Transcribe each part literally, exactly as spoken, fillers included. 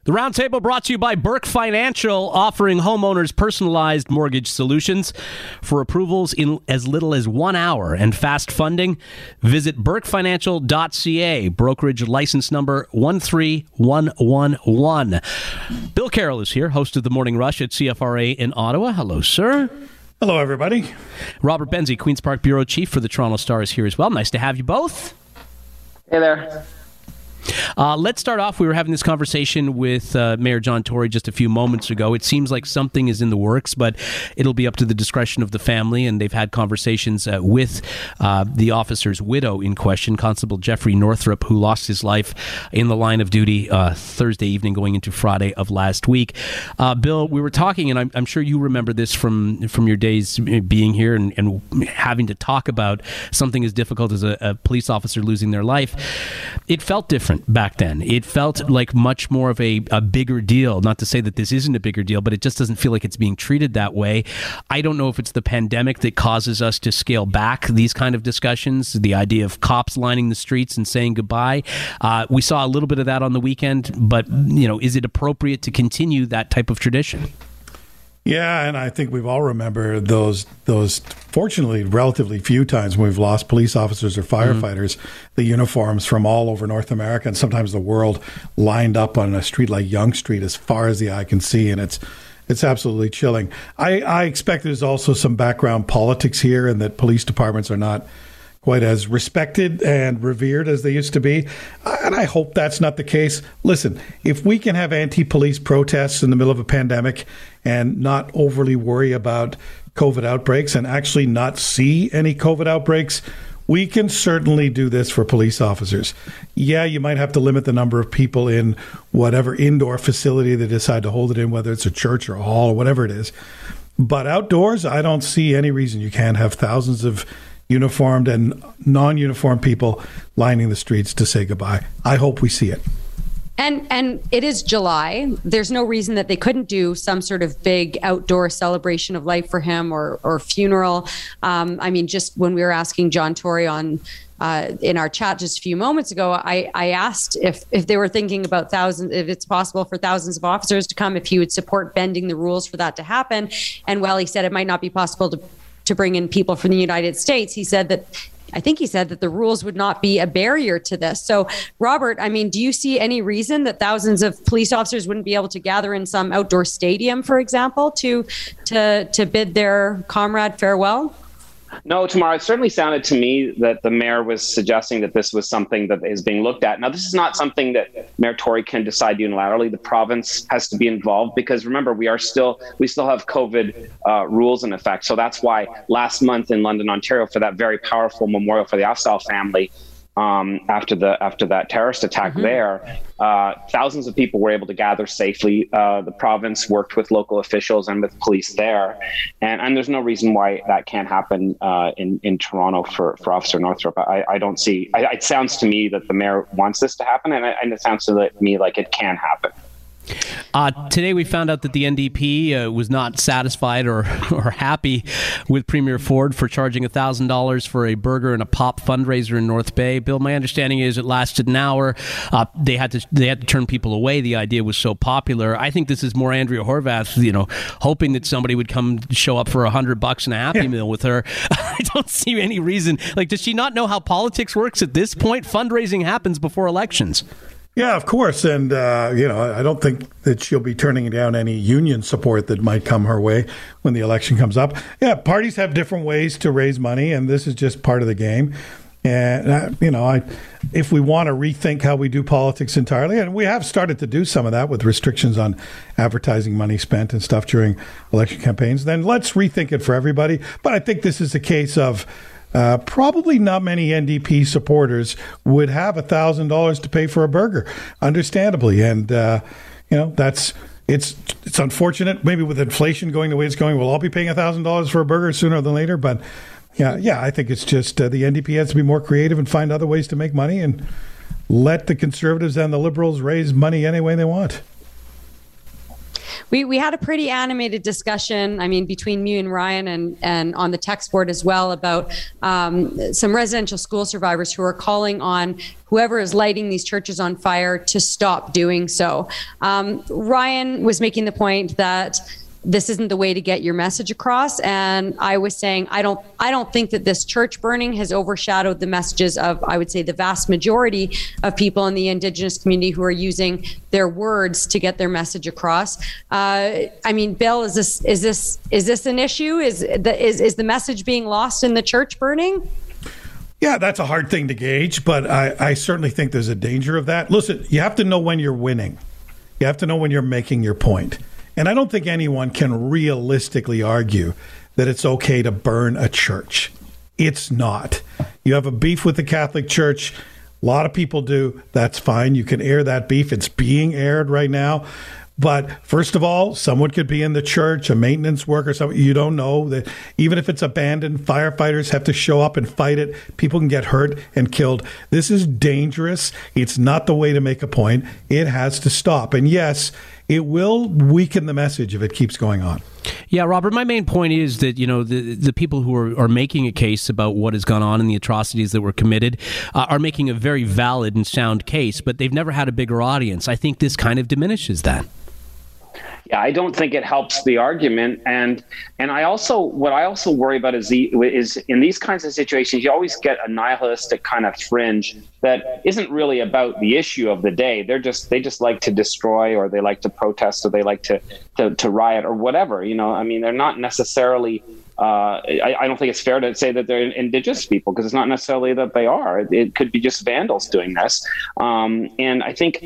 The Roundtable brought to you by Burke Financial, offering homeowners personalized mortgage solutions for approvals in as little as one hour and fast funding. Visit burke financial dot c a, brokerage license number one three one one one. Bill Carroll is here, host of The Morning Rush at C F R A in Ottawa. Hello, sir. Hello, everybody. Robert Benzie, Queen's Park Bureau Chief for the Toronto Star, is here as well. Nice to have you both. Hey there. Uh, let's start off. We were having this conversation with uh, Mayor John Tory just a few moments ago. It seems like something is in the works, but it'll be up to the discretion of the family. And they've had conversations uh, with uh, the officer's widow in question, Constable Jeffrey Northrup, who lost his life in the line of duty uh, Thursday evening going into Friday of last week. Uh, Bill, we were talking, and I'm, I'm sure you remember this from, from your days being here and, and having to talk about something as difficult as a, a police officer losing their life. It felt different back then. It felt like much more of a, a bigger deal. Not to say that this isn't a bigger deal, but it just doesn't feel like it's being treated that way. I don't know if it's the pandemic that causes us to scale back these kind of discussions, the idea of cops lining the streets and saying goodbye. Uh, we saw a little bit of that on the weekend, but, you know, is it appropriate to continue that type of tradition? Yeah, and I think we've all remembered those, those fortunately, relatively few times when we've lost police officers or firefighters, mm-hmm. the uniforms from all over North America and sometimes the world lined up on a street like Yonge Street as far as the eye can see, and it's it's absolutely chilling. I, I expect there's also some background politics here and that police departments are not quite as respected and revered as they used to be. And I hope that's not the case. Listen, if we can have anti-police protests in the middle of a pandemic and not overly worry about COVID outbreaks and actually not see any COVID outbreaks, we can certainly do this for police officers. Yeah, you might have to limit the number of people in whatever indoor facility they decide to hold it in, whether it's a church or a hall or whatever it is. But outdoors, I don't see any reason you can't have thousands of uniformed and non-uniformed people lining the streets to say goodbye. I hope we see it. And and it is July. There's no reason that they couldn't do some sort of big outdoor celebration of life for him or or funeral. Um, I mean, just when we were asking John Tory on uh, in our chat just a few moments ago, I, I asked if if they were thinking about thousands, if it's possible for thousands of officers to come, if he would support bending the rules for that to happen. And while he said it might not be possible to to bring in people from the United States, he said that, I think he said that the rules would not be a barrier to this. So, Robert, I mean, do you see any reason that thousands of police officers wouldn't be able to gather in some outdoor stadium, for example, to to to bid their comrade farewell? No, Tamara, it certainly sounded to me that the mayor was suggesting that this was something that is being looked at. Now, this is not something that Mayor Tory can decide unilaterally. The province has to be involved because, remember, we are still we still have COVID uh, rules in effect. So that's why last month in London, Ontario, for that very powerful memorial for the Afzaal family, um, after the after that terrorist attack mm-hmm. there, uh, thousands of people were able to gather safely. Uh, the province worked with local officials and with police there, and, and there's no reason why that can't happen uh, in in Toronto for, for Officer Northrup. I, I don't see. I, it sounds to me that the mayor wants this to happen, and, and it sounds to me like it can happen. Uh, today we found out that the N D P uh, was not satisfied or, or happy with Premier Ford for charging one thousand dollars for a burger and a pop fundraiser in North Bay. Bill, my understanding is it lasted an hour. Uh, they had to they had to turn people away. The idea was so popular. I think this is more Andrea Horwath, you know, hoping that somebody would come show up for a hundred bucks and a Happy Meal with her. I don't see any reason. Like, does she not know how politics works at this point? Fundraising happens before elections. Yeah, of course. And, uh, you know, I don't think that she'll be turning down any union support that might come her way when the election comes up. Yeah, parties have different ways to raise money, and this is just part of the game. And, uh, you know, I, if we want to rethink how we do politics entirely, and we have started to do some of that with restrictions on advertising money spent and stuff during election campaigns, then let's rethink it for everybody. But I think this is a case of Uh, probably not many N D P supporters would have one thousand dollars to pay for a burger, understandably. And, uh, you know, that's it's it's unfortunate. Maybe with inflation going the way it's going, we'll all be paying one thousand dollars for a burger sooner than later. But, yeah, yeah, I think it's just uh, the N D P has to be more creative and find other ways to make money and let the Conservatives and the Liberals raise money any way they want. we, we had a pretty animated discussion, I mean, between me and Ryan and, and on the text board as well about um, some residential school survivors who are calling on whoever is lighting these churches on fire to stop doing so. Um, Ryan was making the point that this isn't the way to get your message across. And I was saying, I don't, I don't think that this church burning has overshadowed the messages of, I would say, the vast majority of people in the Indigenous community who are using their words to get their message across. Uh, I mean, Bill, is this, is this, is this an issue? Is the, is, is the message being lost in the church burning? Yeah, that's a hard thing to gauge, but I, I certainly think there's a danger of that. Listen, you have to know when you're winning. You have to know when you're making your point. And I don't think anyone can realistically argue that it's okay to burn a church. It's not. You have a beef with the Catholic Church. A lot of people do. That's fine. You can air that beef. It's being aired right now. But first of all, someone could be in the church, a maintenance worker, something you don't know. That even if it's abandoned, firefighters have to show up and fight it. People can get hurt and killed. This is dangerous. It's not the way to make a point. It has to stop. And yes, it will weaken the message if it keeps going on. Yeah, Robert, my main point is that, you know, the the people who are, are making a case about what has gone on and the atrocities that were committed uh, are making a very valid and sound case, but they've never had a bigger audience. I think this kind of diminishes that. Yeah, I don't think it helps the argument, and and I also what I also worry about is the is in these kinds of situations you always get a nihilistic kind of fringe that isn't really about the issue of the day. They're just they just like to destroy, or they like to protest, or they like to to, to riot, or whatever. You know, I mean, they're not necessarily. Uh, I, I don't think it's fair to say that they're Indigenous people, because it's not necessarily that they are. It, it could be just vandals doing this, um, and I think.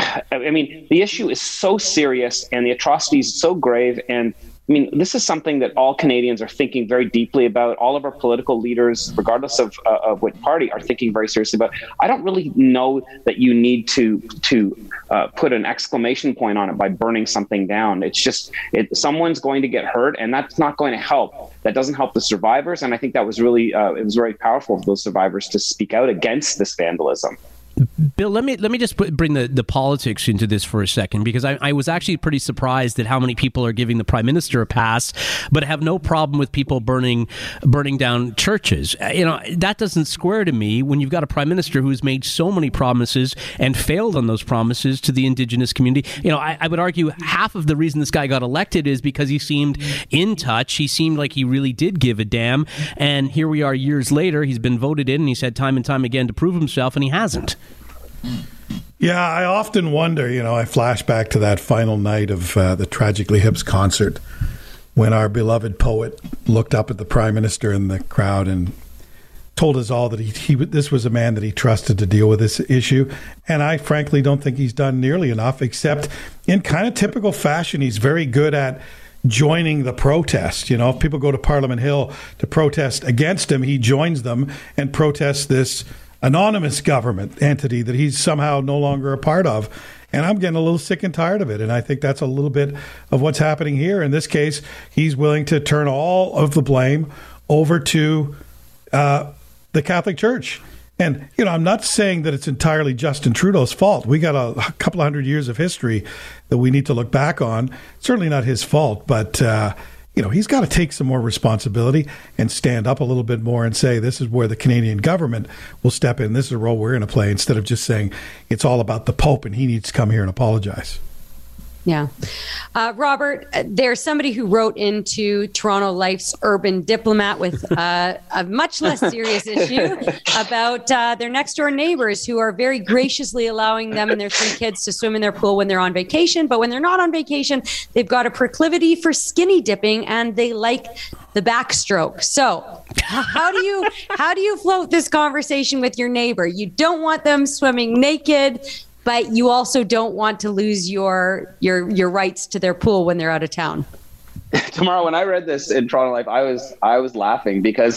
I mean, the issue is so serious and the atrocities so grave. And I mean, this is something that all Canadians are thinking very deeply about. All of our political leaders, regardless of, uh, of what party, are thinking very seriously about. I don't really know that you need to to uh, put an exclamation point on it by burning something down. It's just it, someone's going to get hurt, and that's not going to help. That doesn't help the survivors. And I think that was really uh, it was very powerful for those survivors to speak out against this vandalism. Bill, let me let me just put, bring the, the politics into this for a second, because I, I was actually pretty surprised at how many people are giving the Prime Minister a pass, but have no problem with people burning burning down churches. You know, that doesn't square to me when you've got a Prime Minister who's made so many promises and failed on those promises to the Indigenous community. You know, I, I would argue half of the reason this guy got elected is because he seemed in touch. He seemed like he really did give a damn. And here we are years later. He's been voted in, and he's had time and time again to prove himself, and he hasn't. Yeah, I often wonder, you know, I flash back to that final night of uh, the Tragically Hip's concert when our beloved poet looked up at the Prime Minister in the crowd and told us all that he, he this was a man that he trusted to deal with this issue. And I frankly don't think he's done nearly enough, except in kind of typical fashion, he's very good at joining the protest. You know, if people go to Parliament Hill to protest against him, he joins them and protests this anonymous government entity that he's somehow no longer a part of. And I'm getting a little sick and tired of it. And I think that's a little bit of what's happening here. In this case, he's willing to turn all of the blame over to uh, the Catholic Church. And, you know, I'm not saying that it's entirely Justin Trudeau's fault. We got a, a couple of hundred years of history that we need to look back on. Certainly not his fault, but uh, you know, he's got to take some more responsibility and stand up a little bit more and say, this is where the Canadian government will step in. This is a role we're going to play, instead of just saying it's all about the Pope and he needs to come here and apologize. Yeah. Uh, Robert, there's somebody who wrote into Toronto Life's Urban Diplomat with uh, a much less serious issue about uh, their next door neighbors who are very graciously allowing them and their three kids to swim in their pool when they're on vacation. But when they're not on vacation, they've got a proclivity for skinny dipping and they like the backstroke. So how do you how do you float this conversation with your neighbor? You don't want them swimming naked, but you also don't want to lose your your your rights to their pool when they're out of town. Tomorrow, when I read this in Toronto Life, I was I was laughing because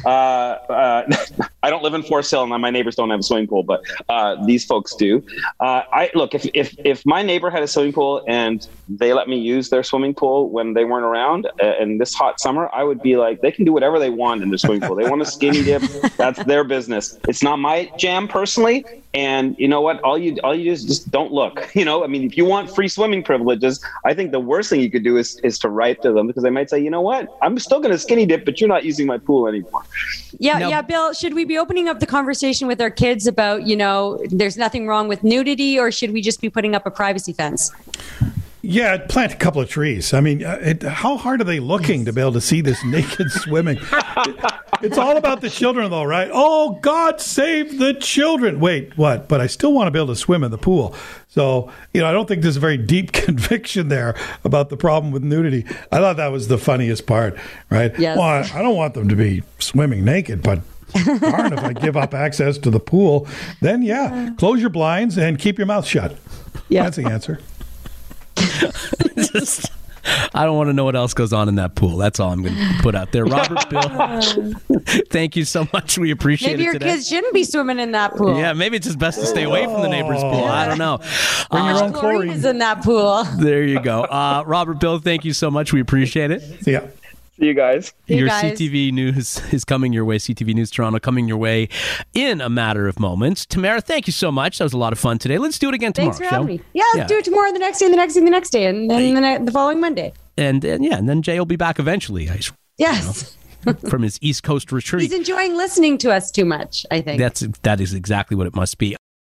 Uh, uh, I don't live in Forest Hill, and my neighbors don't have a swimming pool, but uh, these folks do. Uh, I look if if if my neighbor had a swimming pool and they let me use their swimming pool when they weren't around uh, in this hot summer, I would be like, they can do whatever they want in their swimming pool. They want to skinny dip, that's their business. It's not my jam personally. And you know what? All you all you do is just don't look. You know, I mean, if you want free swimming privileges, I think the worst thing you could do is is to write to them, because they might say, you know what, I'm still going to skinny dip, but you're not using my pool anymore. Yeah, Now, yeah, Bill, should we be opening up the conversation with our kids about, you know, there's nothing wrong with nudity, or should we just be putting up a privacy fence? Yeah, I'd plant a couple of trees. I mean, uh, it, how hard are they looking to be able to see this naked swimming? It, it's all about the children, though, right? Oh, God save the children. Wait, what? But I still want to be able to swim in the pool. So, you know, I don't think there's a very deep conviction there about the problem with nudity. I thought that was the funniest part, right? Yes. Well, I, I don't want them to be swimming naked, but darn, if I give up access to the pool, then, yeah, close your blinds and keep your mouth shut. Yeah. That's the answer. Just, I don't want to know what else goes on in that pool. That's all I'm going to put out there. Robert, Bill, thank you so much. We appreciate Maybe it your today. kids shouldn't be swimming in that pool. Yeah, maybe it's just best to stay away from the neighbor's pool. I don't know. Bring your Uh, own Chlorine chlorine. is in that pool. there you go. Uh, Robert, Bill, thank you so much. We appreciate it. See ya. See you guys. See you Your guys. C T V news is coming your way. C T V News Toronto coming your way in a matter of moments. Tamara, thank you so much. That was a lot of fun today. Let's do it again tomorrow. Thanks for shall having we? me. Yeah, let's do it tomorrow, the next day, and the next day, and the next day, and then the, ne- the following Monday. And, and yeah, and then Jay will be back eventually. I, Yes. from his East Coast retreat. He's enjoying listening to us too much, I think. That's that is exactly what it must be.